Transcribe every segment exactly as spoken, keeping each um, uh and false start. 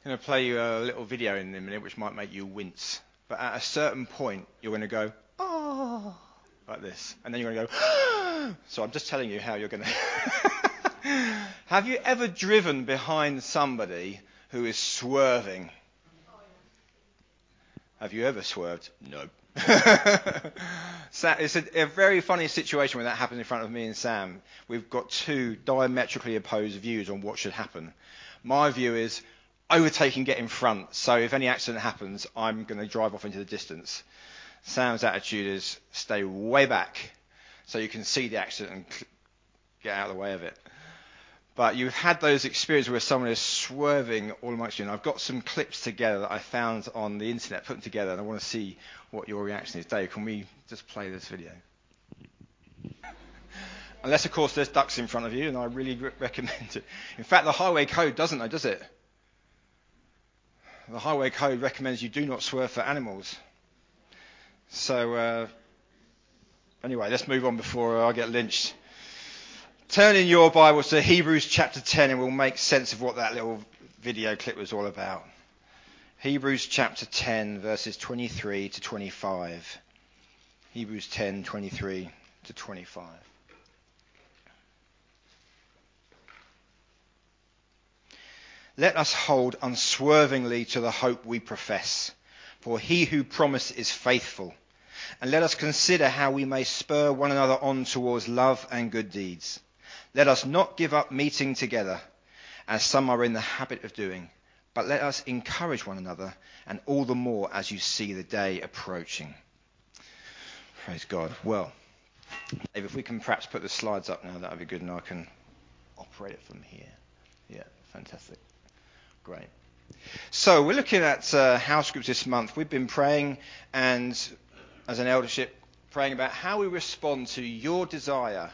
I'm going to play you a little video in a minute which might make you wince. But at a certain point, you're going to go, oh, like this. And then you're going to go, so I'm just telling you how you're going to. Have you ever driven behind somebody who is swerving? Have you ever swerved? No. It's a, a very funny situation when that happens in front of me and Sam. We've got two diametrically opposed views on what should happen. My view is overtake and get in front, so if any accident happens, I'm going to drive off into the distance. Sam's attitude is stay way back so you can see the accident and get out of the way of it. But you've had those experiences where someone is swerving all amongst you. And I've got some clips together that I found on the internet, put them together, and I want to see what your reaction is. Dave, can we just play this video? Unless, of course, there's ducks in front of you, and I really re- recommend it. In fact, the highway code doesn't, though, does it? The highway code recommends you do not swerve for animals. So, uh, anyway, let's move on before I get lynched. Turn in your Bibles to Hebrews chapter ten and we'll make sense of what that little video clip was all about. Hebrews chapter ten, verses twenty-three to twenty-five. Hebrews ten, twenty-three to twenty-five. Let us hold unswervingly to the hope we profess, for he who promised is faithful. And let us consider how we may spur one another on towards love and good deeds. Let us not give up meeting together, as some are in the habit of doing, but let us encourage one another, and all the more as you see the day approaching. Praise God. Well, Dave, if we can perhaps put the slides up now, that would be good, and I can operate it from here. Yeah, fantastic. Great. So we're looking at uh, house groups this month. We've been praying, and as an eldership, praying about how we respond to your desire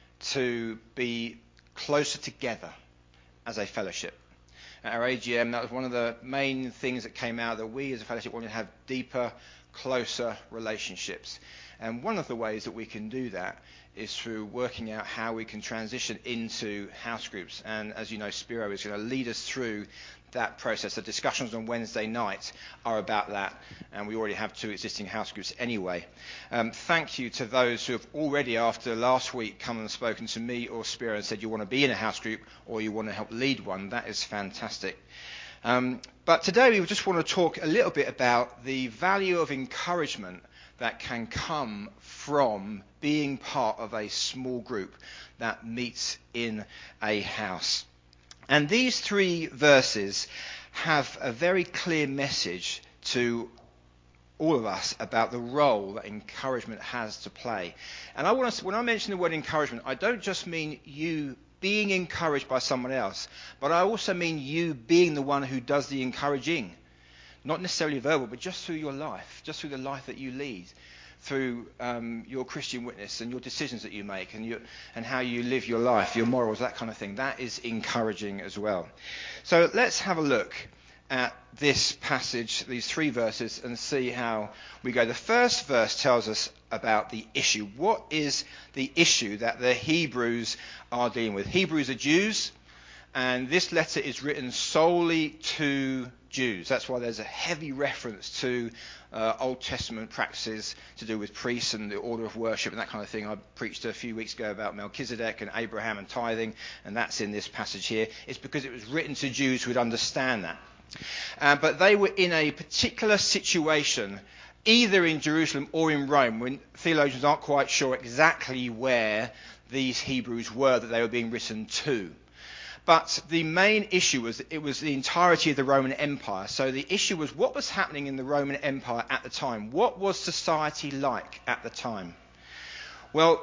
to be closer together as a fellowship. At our A G M, that was one of the main things that came out, that we as a fellowship wanted to have deeper, closer relationships. And one of the ways that we can do that is through working out how we can transition into house groups. And as you know, Spiro is going to lead us through that process. The discussions on Wednesday night are about that, and we already have two existing house groups anyway. Um, thank you to those who have already, after last week, come and spoken to me or Spiro and said you want to be in a house group or you want to help lead one. That is fantastic. Um, but today we just want to talk a little bit about the value of encouragement that can come from being part of a small group that meets in a house. And these three verses have a very clear message to all of us about the role that encouragement has to play. And I want to, when I mention the word encouragement, I don't just mean you being encouraged by someone else, but I also mean you being the one who does the encouraging. Not necessarily verbal, but just through your life, just through the life that you lead, through um, your Christian witness and your decisions that you make and, your, and how you live your life, your morals, that kind of thing. That is encouraging as well. So let's have a look at this passage, these three verses, and see how we go. The first verse tells us about the issue. What is the issue that the Hebrews are dealing with? Hebrews are Jews, and this letter is written solely to Jews. That's why there's a heavy reference to uh, Old Testament practices to do with priests and the order of worship and that kind of thing. I preached a few weeks ago about Melchizedek and Abraham and tithing, and that's in this passage here. It's because it was written to Jews who would understand that. Uh, but they were in a particular situation, either in Jerusalem or in Rome, when theologians aren't quite sure exactly where these Hebrews were that they were being written to. But the main issue was it was the entirety of the Roman Empire. So the issue was what was happening in the Roman Empire at the time. What was society like at the time? Well,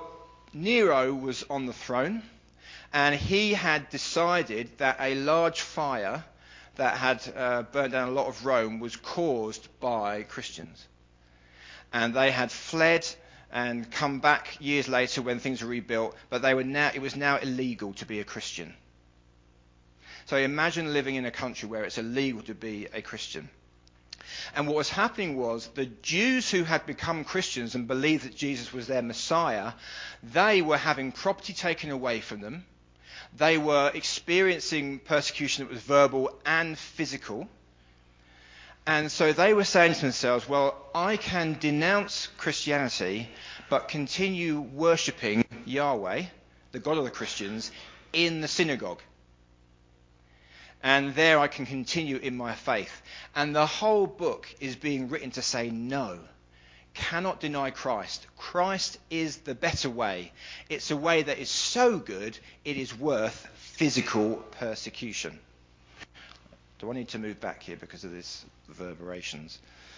Nero was on the throne, and he had decided that a large fire that had uh, burnt down a lot of Rome was caused by Christians. And they had fled and come back years later when things were rebuilt, but they were now it was now illegal to be a Christian. So imagine living in a country where it's illegal to be a Christian. And what was happening was the Jews who had become Christians and believed that Jesus was their Messiah, they were having property taken away from them. They were experiencing persecution that was verbal and physical. And so they were saying to themselves, well, I can denounce Christianity, but continue worshipping Yahweh, the God of the Christians, in the synagogue. And there I can continue in my faith. And the whole book is being written to say no. Cannot deny Christ. Christ is the better way. It's a way that is so good, it is worth physical persecution. Do I need to move back here because of this reverberations?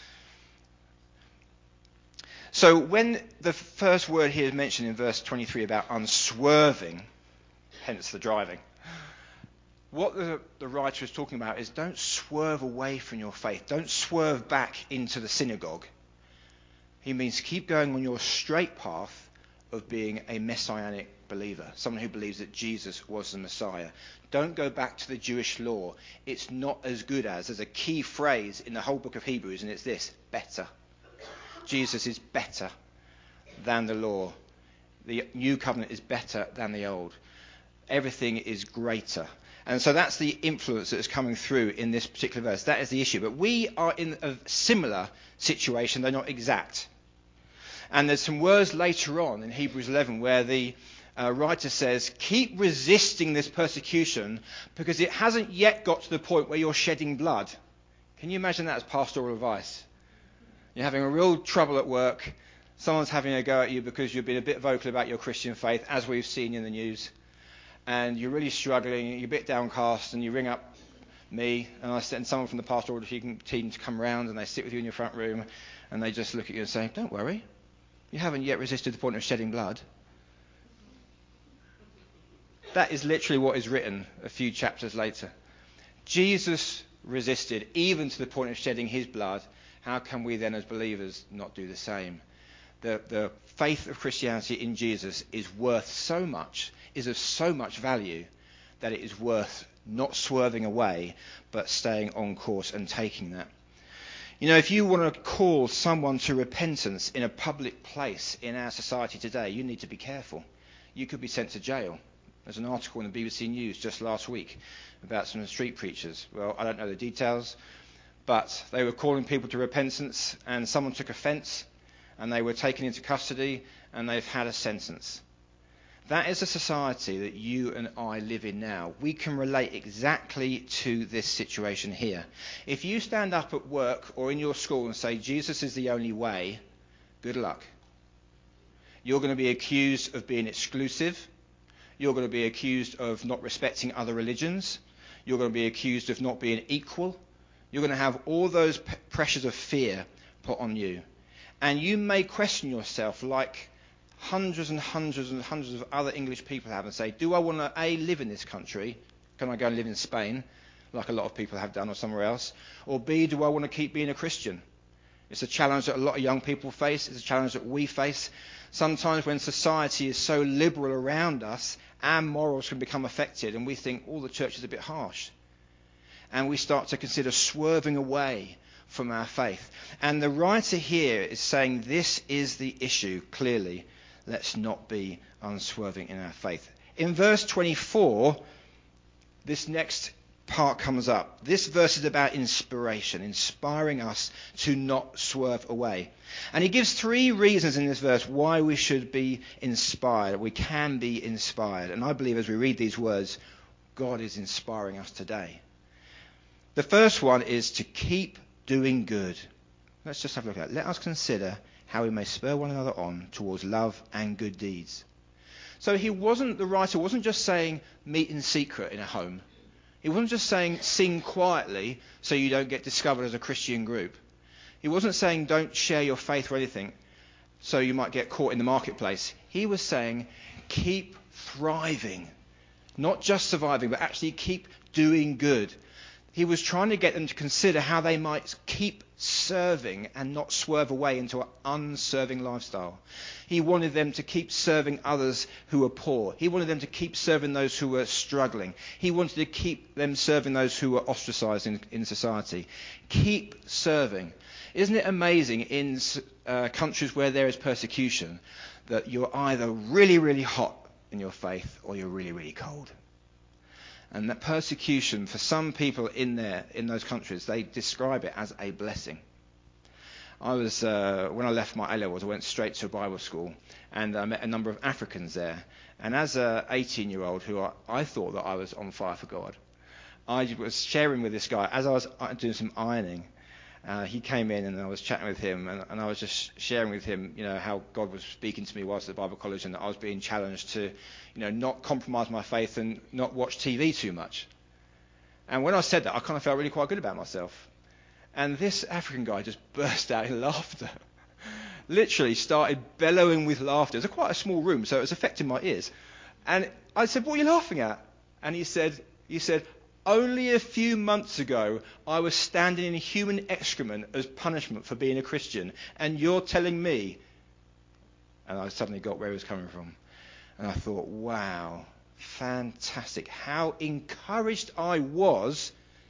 So when the first word here is mentioned in verse twenty-three about unswerving, hence the driving, what the, the writer is talking about is don't swerve away from your faith. Don't swerve back into the synagogue. He means keep going on your straight path of being a messianic believer, someone who believes that Jesus was the Messiah. Don't go back to the Jewish law. It's not as good as. There's a key phrase in the whole book of Hebrews, and it's this: better. Jesus is better than the law. The new covenant is better than the old. Everything is greater. And so that's the influence that is coming through in this particular verse. That is the issue. But we are in a similar situation. They're not exact. And there's some words later on in Hebrews eleven where the uh, writer says, keep resisting this persecution because it hasn't yet got to the point where you're shedding blood. Can you imagine that as pastoral advice? You're having a real trouble at work. Someone's having a go at you because you've been a bit vocal about your Christian faith, as we've seen in the news. And you're really struggling, you're a bit downcast, and you ring up me, and I send someone from the pastoral team to come round, and they sit with you in your front room, and they just look at you and say, don't worry, you haven't yet resisted the point of shedding blood. That is literally what is written a few chapters later. Jesus resisted, even to the point of shedding his blood. How can we then as believers not do the same? The, the faith of Christianity in Jesus is worth so much, is of so much value, that it is worth not swerving away, but staying on course and taking that. You know, if you want to call someone to repentance in a public place in our society today, you need to be careful. You could be sent to jail. There's an article in the B B C News just last week about some street preachers. Well, I don't know the details, but they were calling people to repentance, and someone took offence, and they were taken into custody, and they've had a sentence. That is a society that you and I live in now. We can relate exactly to this situation here. If you stand up at work or in your school and say, Jesus is the only way, good luck. You're going to be accused of being exclusive. You're going to be accused of not respecting other religions. You're going to be accused of not being equal. You're going to have all those p- pressures of fear put on you. And you may question yourself like hundreds and hundreds and hundreds of other English people have and say, do I want to, A, live in this country? Can I go and live in Spain, like a lot of people have done, or somewhere else? Or B, do I want to keep being a Christian? It's a challenge that a lot of young people face. It's a challenge that we face. Sometimes when society is so liberal around us, our morals can become affected, and we think, oh, the church is a bit harsh. And we start to consider swerving away from our faith. And the writer here is saying this is the issue, clearly. Let's not be unswerving in our faith. In verse twenty-four, this next part comes up. This verse is about inspiration, inspiring us to not swerve away. And he gives three reasons in this verse why we should be inspired, we can be inspired. And I believe as we read these words, God is inspiring us today. The first one is to keep doing good. Let's just have a look at it. Let us consider how we may spur one another on towards love and good deeds. So he wasn't, the writer wasn't just saying meet in secret in a home. He wasn't just saying sing quietly so you don't get discovered as a Christian group. He wasn't saying don't share your faith or anything so you might get caught in the marketplace. He was saying keep thriving, not just surviving, but actually keep doing good. He was trying to get them to consider how they might keep serving and not swerve away into an unserving lifestyle. He wanted them to keep serving others who were poor. He wanted them to keep serving those who were struggling. He wanted to keep them serving those who were ostracized in, in society. Keep serving. Isn't it amazing in uh, countries where there is persecution that you're either really, really hot in your faith or you're really, really cold? And that persecution, for some people in there, in those countries, they describe it as a blessing. I was, uh, when I left my A-levels, I went straight to a Bible school, and I met a number of Africans there. And as an eighteen-year-old who I, I thought that I was on fire for God, I was sharing with this guy, as I was doing some ironing, uh, he came in and I was chatting with him, and, and I was just sharing with him, you know, how God was speaking to me whilst at Bible college, and that I was being challenged to, you know, not compromise my faith and not watch T V too much. And when I said that, I kind of felt really quite good about myself. And this African guy just burst out in laughter. Literally started bellowing with laughter. It was a quite a small room, so it was affecting my ears. And I said, "What are you laughing at?" And he said, he said, "Only a few months ago, I was standing in human excrement as punishment for being a Christian, and you're telling me..." And I suddenly got where he was coming from. And I thought, wow, fantastic. How encouraged I was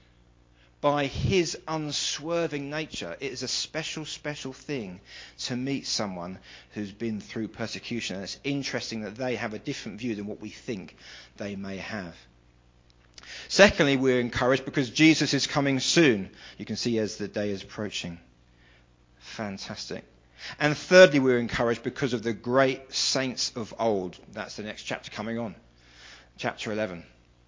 by his unswerving nature. It is a special, special thing to meet someone who's been through persecution. And it's interesting that they have a different view than what we think they may have. Secondly, we're encouraged because Jesus is coming soon. You can see as the day is approaching. Fantastic. And thirdly, we're encouraged because of the great saints of old. That's the next chapter coming on. Chapter eleven.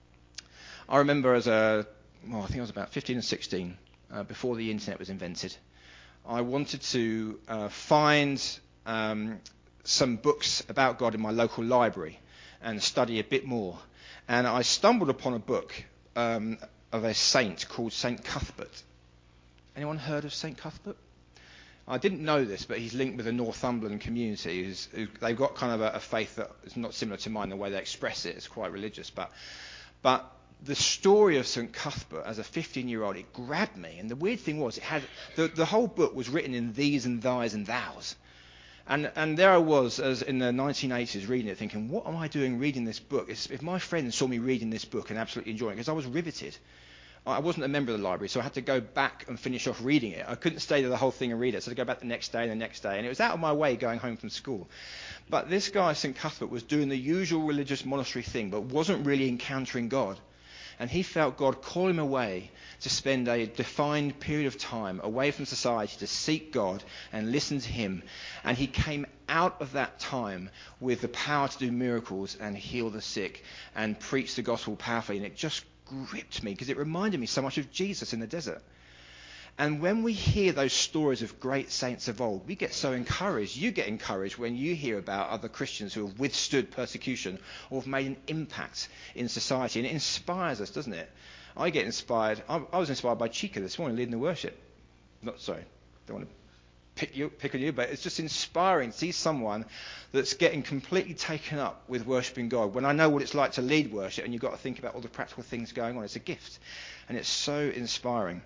I remember as a, well, I think I was about fifteen or sixteen, uh, before the internet was invented. I wanted to uh, find um, some books about God in my local library and study a bit more. And I stumbled upon a book um, of a saint called Saint Cuthbert. Anyone heard of Saint Cuthbert? I didn't know this, but he's linked with the Northumberland community. Who's, who, they've got kind of a, a faith that is not similar to mine. The way they express it is quite religious. But, but the story of Saint Cuthbert as a fifteen-year-old, it grabbed me. And the weird thing was, it had the, the whole book was written in these and thys and thous. And, and there I was, as in the nineteen eighties, reading it, thinking, what am I doing reading this book? If, if my friends saw me reading this book and absolutely enjoying it, because I was riveted. I wasn't a member of the library, so I had to go back and finish off reading it. I couldn't stay there the whole thing and read it, so I had to go back the next day and the next day. And it was out of my way going home from school. But this guy, Saint Cuthbert, was doing the usual religious monastery thing, but wasn't really encountering God. And he felt God call him away to spend a defined period of time away from society to seek God and listen to him. And he came out of that time with the power to do miracles and heal the sick and preach the gospel powerfully. And it just gripped me because it reminded me so much of Jesus in the desert. And when we hear those stories of great saints of old, we get so encouraged. You get encouraged when you hear about other Christians who have withstood persecution or have made an impact in society. And it inspires us, doesn't it? I get inspired. I, I was inspired by Chica this morning leading the worship. Not sorry, don't want to pick you pick on you, but it's just inspiring to see someone that's getting completely taken up with worshipping God. When I know what it's like to lead worship, and you've got to think about all the practical things going on, it's a gift, and it's so inspiring.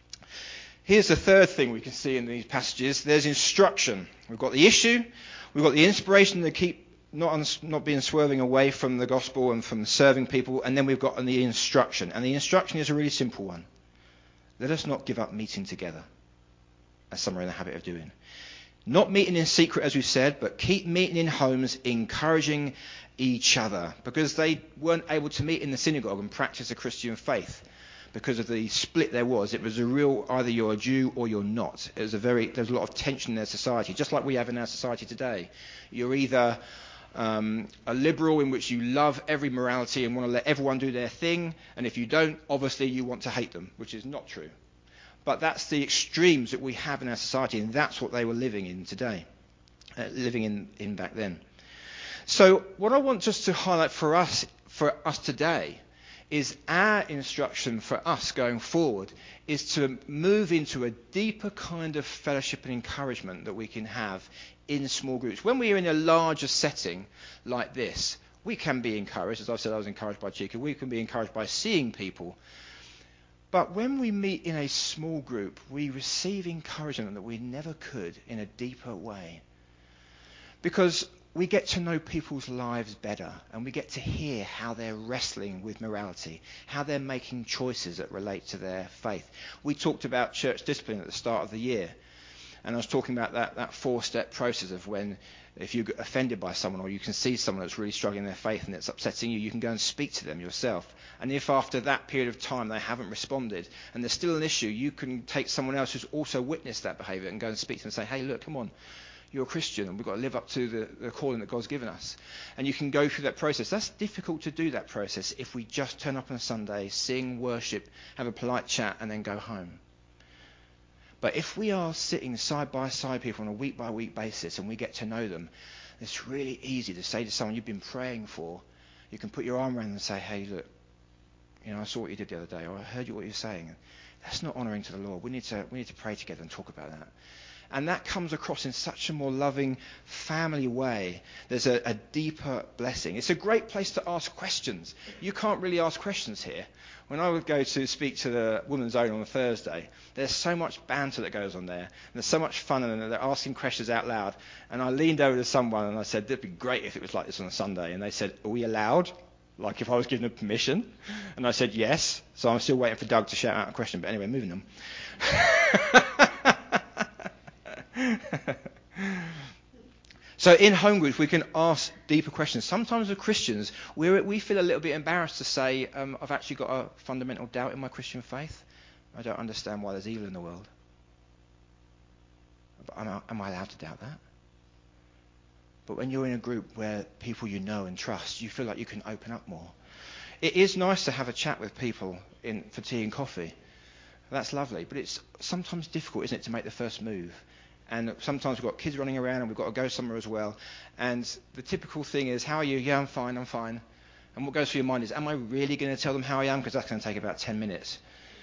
Here's the third thing we can see in these passages. There's instruction. We've got the issue. We've got the inspiration to keep not not being swerving away from the gospel and from serving people. And then we've got the instruction. And the instruction is a really simple one. Let us not give up meeting together, as some are in the habit of doing. Not meeting in secret, as we said, but keep meeting in homes, encouraging each other. Because they weren't able to meet in the synagogue and practice a Christian faith. Because of the split there was, it was a real either you're a Jew or you're not. It was a very there's a lot of tension in their society, just like we have in our society today. You're either um, a liberal in which you love every morality and want to let everyone do their thing, and if you don't, obviously you want to hate them, which is not true. But that's the extremes that we have in our society, and that's what they were living in today, uh, living in, in back then. So what I want just to highlight for us for us today is our instruction for us going forward is to move into a deeper kind of fellowship and encouragement that we can have in small groups. When we are in a larger setting like this, we can be encouraged. As I've said, I was encouraged by Chica. We can be encouraged by seeing people. But when we meet in a small group, we receive encouragement that we never could in a deeper way. Because we get to know people's lives better, and we get to hear how they're wrestling with morality, how they're making choices that relate to their faith. We talked about church discipline at the start of the year. And I was talking about that, that four-step process of when, if you get offended by someone, or you can see someone that's really struggling in their faith and it's upsetting you, you can go and speak to them yourself. And if after that period of time they haven't responded and there's still an issue, you can take someone else who's also witnessed that behaviour and go and speak to them and say, hey, look, come on, you're a Christian and we've got to live up to the, the calling that God's given us. And you can go through that process. That's difficult to do, that process, if we just turn up on a Sunday, sing, worship, have a polite chat and then go home. But if we are sitting side by side people on a week by week basis and we get to know them, it's really easy to say to someone you've been praying for, you can put your arm around them and say, hey, look, you know, I saw what you did the other day, or I heard you what you're saying. That's not honouring to the Lord. We need to we need to pray together and talk about that. And that comes across in such a more loving, family way. There's a, a deeper blessing. It's a great place to ask questions. You can't really ask questions here. When I would go to speak to the Women's Own on a Thursday, there's so much banter that goes on there. And there's so much fun, and they're asking questions out loud. And I leaned over to someone and I said, it'd be great if it was like this on a Sunday. And they said, are we allowed? Like if I was given a permission? And I said, yes. So I'm still waiting for Doug to shout out a question. But anyway, moving on. So in home groups, we can ask deeper questions. Sometimes as Christians, we're, we feel a little bit embarrassed to say, um, I've actually got a fundamental doubt in my Christian faith. I don't understand why there's evil in the world. But am I, am I allowed to doubt that? But when you're in a group where people you know and trust, you feel like you can open up more. It is nice to have a chat with people in, for tea and coffee. That's lovely. But it's sometimes difficult, isn't it, to make the first move. And sometimes we've got kids running around and we've got to go somewhere as well. And the typical thing is, how are you? Yeah, I'm fine, I'm fine. And what goes through your mind is, am I really going to tell them how I am? Because that's going to take about ten minutes.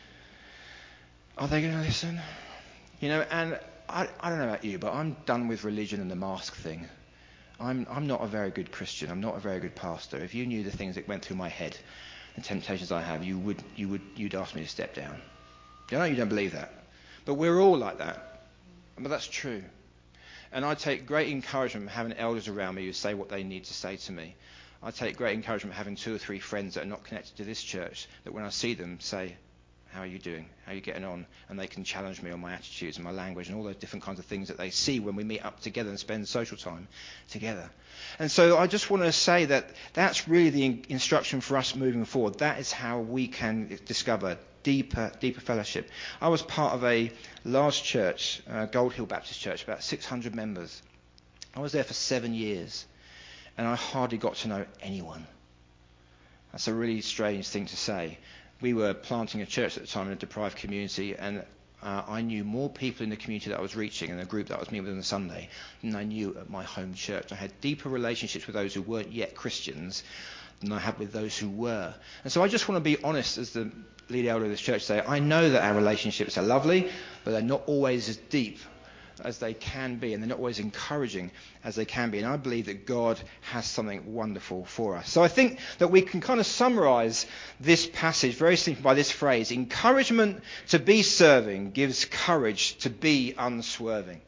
Are they going to listen? You know, and I, I don't know about you, but I'm done with religion and the mask thing. I'm, I'm not a very good Christian. I'm not a very good pastor. If you knew the things that went through my head, the temptations I have, you would, you would, you'd ask me to step down. I know you don't believe that. But we're all like that. But that's true. And I take great encouragement from having elders around me who say what they need to say to me. I take great encouragement having two or three friends that are not connected to this church, that when I see them say, how are you doing? How are you getting on? And they can challenge me on my attitudes and my language and all those different kinds of things that they see when we meet up together and spend social time together. And so I just want to say that that's really the instruction for us moving forward. That is how we can discover deeper, deeper fellowship. I was part of a large church, uh, Gold Hill Baptist Church, about six hundred members. I was there for seven years, and I hardly got to know anyone. That's a really strange thing to say. We were planting a church at the time in a deprived community, and uh, I knew more people in the community that I was reaching and the group that I was meeting with on a Sunday than I knew at my home church. I had deeper relationships with those who weren't yet Christians than I had with those who were. And so I just want to be honest as the lead elder of this church, say, I know that our relationships are lovely, but they're not always as deep as they can be, and they're not always encouraging as they can be. And I believe that God has something wonderful for us. So I think that we can kind of summarize this passage very simply by this phrase: encouragement to be serving gives courage to be unswerving.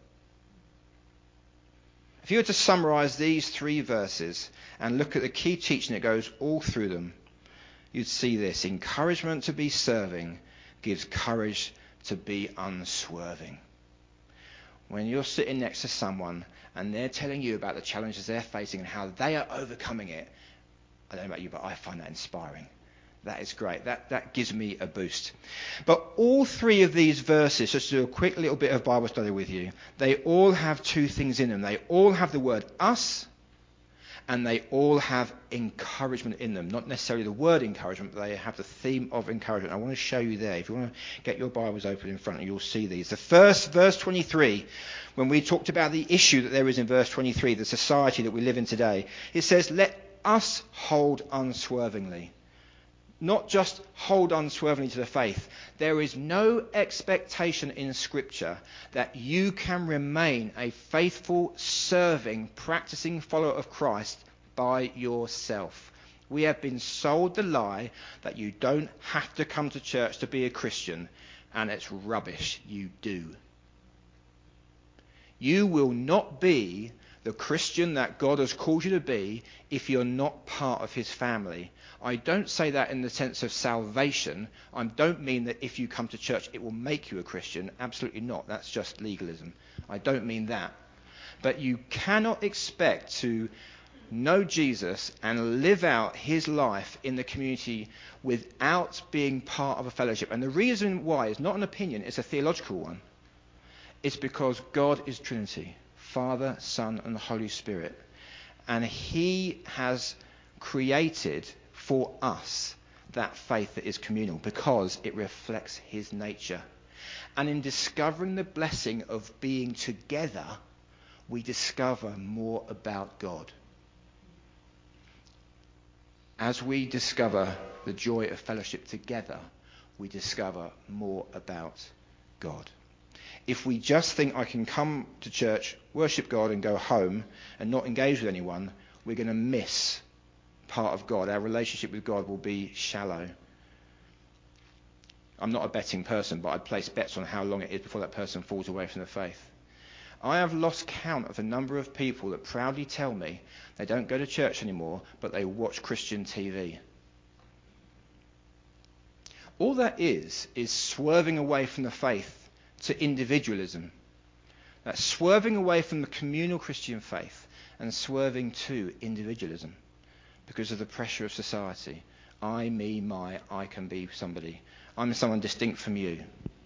If you were to summarize these three verses and look at the key teaching that goes all through them, you'd see this: encouragement to be serving gives courage to be unswerving. When you're sitting next to someone and they're telling you about the challenges they're facing and how they are overcoming it, I don't know about you, but I find that inspiring. That is great. That, that gives me a boost. But all three of these verses, just to do a quick little bit of Bible study with you, they all have two things in them. They all have the word us, and they all have encouragement in them. Not necessarily the word encouragement, but they have the theme of encouragement. I want to show you there. If you want to get your Bibles open in front of you, you'll see these. The first, verse twenty-three, when we talked about the issue that there is in verse twenty-three, the society that we live in today, it says, let us hold unswervingly. Not just hold unswervingly to the faith. There is no expectation in Scripture that you can remain a faithful, serving, practicing follower of Christ by yourself. We have been sold the lie that you don't have to come to church to be a Christian, and it's rubbish. You do. You will not be the Christian that God has called you to be if you're not part of his family. I don't say that in the sense of salvation. I don't mean that if you come to church it will make you a Christian. Absolutely not. That's just legalism. I don't mean that. But you cannot expect to know Jesus and live out his life in the community without being part of a fellowship. And the reason why is not an opinion, it's a theological one. It's because God is Trinity, Father, Son, and the Holy Spirit. And he has created for us that faith that is communal because it reflects his nature. And in discovering the blessing of being together, we discover more about God. As we discover the joy of fellowship together, we discover more about God. If we just think I can come to church, worship God and go home and not engage with anyone, we're going to miss part of God. Our relationship with God will be shallow. I'm not a betting person, but I'd place bets on how long it is before that person falls away from the faith. I have lost count of the number of people that proudly tell me they don't go to church anymore, but they watch Christian T V. All that is, is swerving away from the faith to individualism. That's swerving away from the communal Christian faith and swerving to individualism because of the pressure of society. I, me, my, I can be somebody. I'm someone distinct from you.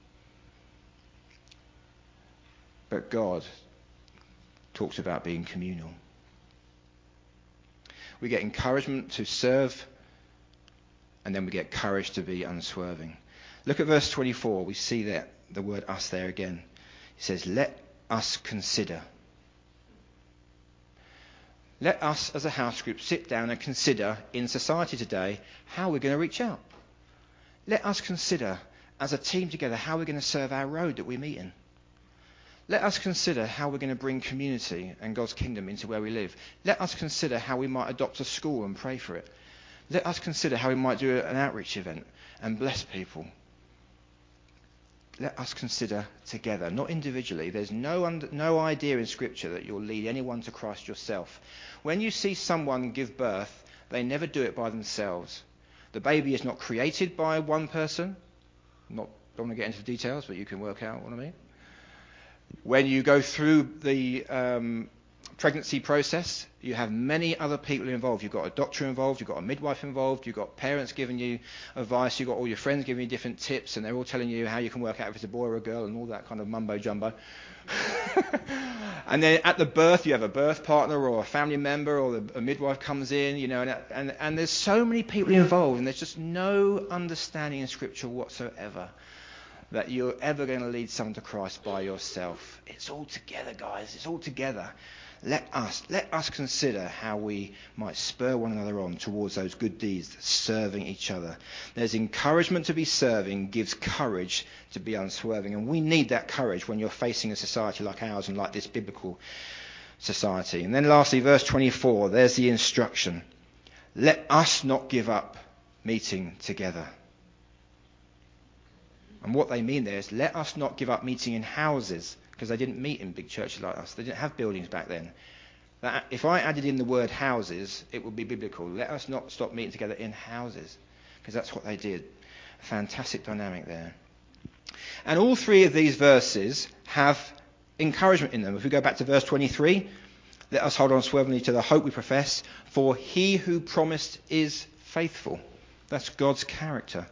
But God talks about being communal. We get encouragement to serve, and then we get courage to be unswerving. Look at verse twenty-four. We see that the word us there again. It says, let us consider. Let us as a house group sit down and consider in society today how we're going to reach out. Let us consider as a team together how we're going to serve our road that we meet in. Let us consider how we're going to bring community and God's kingdom into where we live. Let us consider how we might adopt a school and pray for it. Let us consider how we might do an outreach event and bless people. Let us consider together, not individually. There's no under, no idea in Scripture that you'll lead anyone to Christ yourself. When you see someone give birth, they never do it by themselves. The baby is not created by one person. Not, don't want to get into the details, but you can work out what I mean. When you go through the um, pregnancy process, you have many other people involved. You've got a doctor involved, you've got a midwife involved, you've got parents giving you advice, you've got all your friends giving you different tips, and they're all telling you how you can work out if it's a boy or a girl and all that kind of mumbo jumbo. And then at the birth, you have a birth partner or a family member, or a midwife comes in, you know, and, and, and there's so many people involved, and there's just no understanding in Scripture whatsoever that you're ever going to lead someone to Christ by yourself. It's all together, guys. It's all together. Let us, let us consider how we might spur one another on towards those good deeds, serving each other. There's encouragement to be serving, gives courage to be unswerving. And we need that courage when you're facing a society like ours and like this biblical society. And then lastly, verse twenty-four, there's the instruction. Let us not give up meeting together. And what they mean there is, let us not give up meeting in houses, because they didn't meet in big churches like us. They didn't have buildings back then. That, if I added in the word houses, it would be biblical. Let us not stop meeting together in houses, because that's what they did. Fantastic dynamic there. And all three of these verses have encouragement in them. If we go back to verse twenty-three, let us hold on swervingly to the hope we profess, for he who promised is faithful. That's God's character.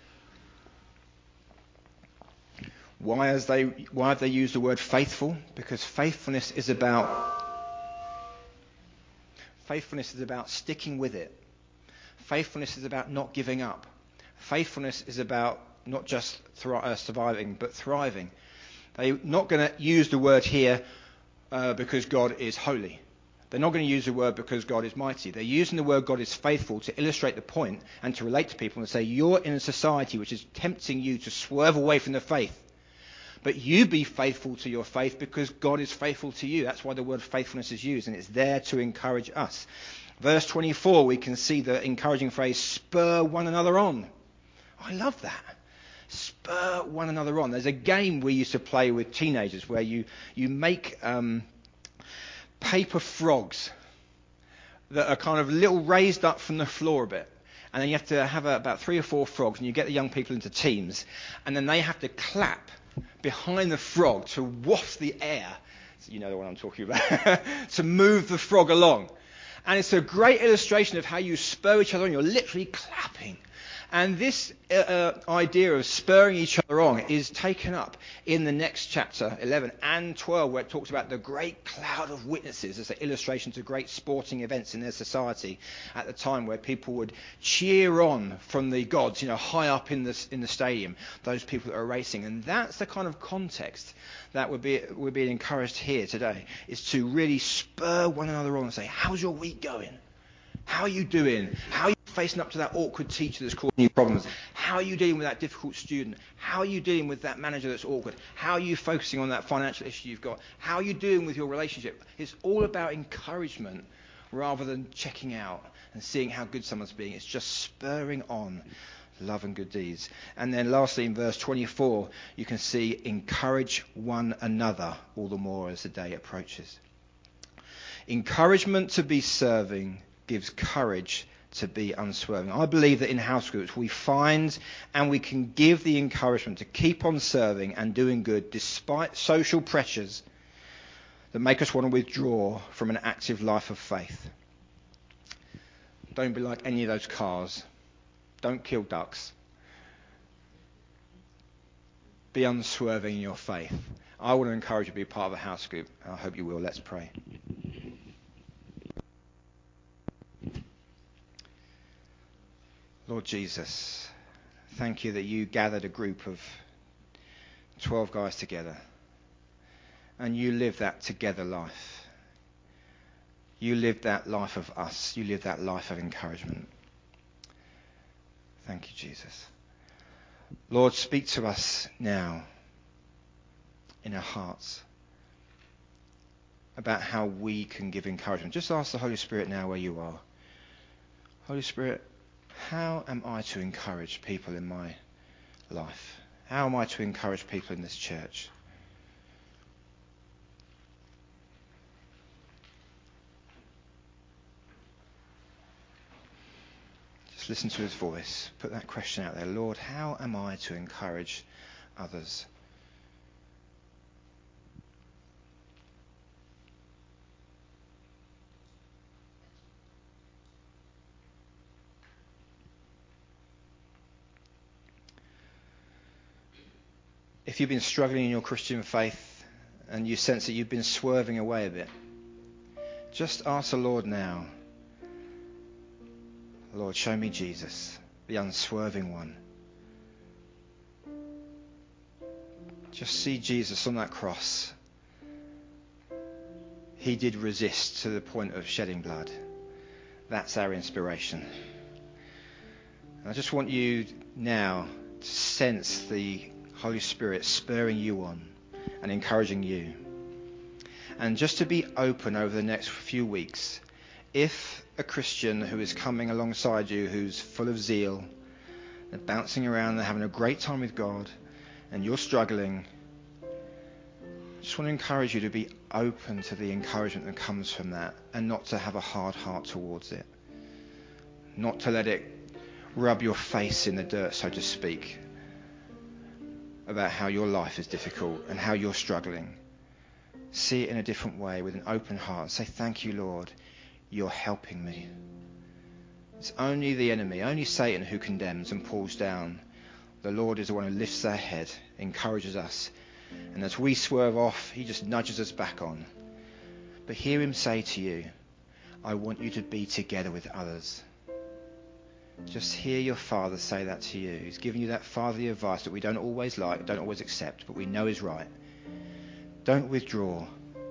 Why, has they, why have they used the word faithful? Because faithfulness is about faithfulness is about sticking with it. Faithfulness is about not giving up. Faithfulness is about not just thri- uh, surviving, but thriving. They're not going to use the word here uh, because God is holy. They're not going to use the word because God is mighty. They're using the word God is faithful to illustrate the point and to relate to people and say, you're in a society which is tempting you to swerve away from the faith. But you be faithful to your faith because God is faithful to you. That's why the word faithfulness is used, and it's there to encourage us. Verse twenty-four, we can see the encouraging phrase, spur one another on. I love that. Spur one another on. There's a game we used to play with teenagers where you, you make um, paper frogs that are kind of little raised up from the floor a bit. And then you have to have a, about three or four frogs, and you get the young people into teams, and then they have to clap behind the frog to waft the air, so you know the one I'm talking about, to move the frog along. And it's a great illustration of how you spur each other on. You're literally clapping. And this uh, uh, idea of spurring each other on is taken up in the next chapter, eleven and twelve, where it talks about the great cloud of witnesses as an illustration to great sporting events in their society at the time, where people would cheer on from the gods, you know, high up in the, in the stadium, those people that are racing. And that's the kind of context that would be, we're being encouraged here today, is to really spur one another on and say, how's your week going? How are you doing? How are you facing up to that awkward teacher that's causing you problems? How are you dealing with that difficult student? How are you dealing with that manager that's awkward? How are you focusing on that financial issue you've got? How are you dealing with your relationship? It's all about encouragement rather than checking out and seeing how good someone's being. It's just spurring on love and good deeds. And then lastly, in verse twenty-four, you can see encourage one another all the more as the day approaches. Encouragement to be serving gives courage to be unswerving. I believe that in house groups we find and we can give the encouragement to keep on serving and doing good despite social pressures that make us want to withdraw from an active life of faith. Don't be like any of those cars. Don't kill ducks. Be unswerving in your faith. I want to encourage you to be part of a house group. I hope you will. Let's pray. Lord Jesus, thank you that you gathered a group of twelve guys together and you lived that together life. You lived that life of us. You lived that life of encouragement. Thank you, Jesus. Lord, speak to us now in our hearts about how we can give encouragement. Just ask the Holy Spirit now where you are. Holy Spirit, how am I to encourage people in my life? How am I to encourage people in this church? Just listen to his voice. Put that question out there. Lord, how am I to encourage others? If you've been struggling in your Christian faith and you sense that you've been swerving away a bit, just ask the Lord now, Lord, show me Jesus, the unswerving one. Just see Jesus on that cross. He did resist to the point of shedding blood. That's our inspiration. And I just want you now to sense the Holy Spirit spurring you on and encouraging you. And just to be open over the next few weeks, if a Christian who is coming alongside you, who's full of zeal, they're bouncing around, they're having a great time with God, and you're struggling, I just want to encourage you to be open to the encouragement that comes from that and not to have a hard heart towards it. Not to let it rub your face in the dirt, so to speak, about how your life is difficult and how you're struggling. See it in a different way with an open heart. Say, thank you, Lord, you're helping me. It's only the enemy, only Satan who condemns and pulls down. The Lord is the one who lifts our head, encourages us. And as we swerve off, he just nudges us back on. But hear him say to you, I want you to be together with others. Just hear your Father say that to you. He's giving you that fatherly advice that we don't always like, don't always accept, but we know is right. Don't withdraw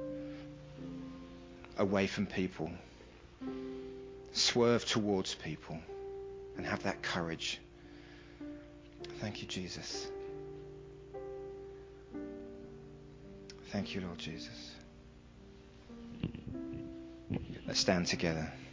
away from people. Swerve towards people and have that courage. Thank you, Jesus. Thank you, Lord Jesus. Let's stand together.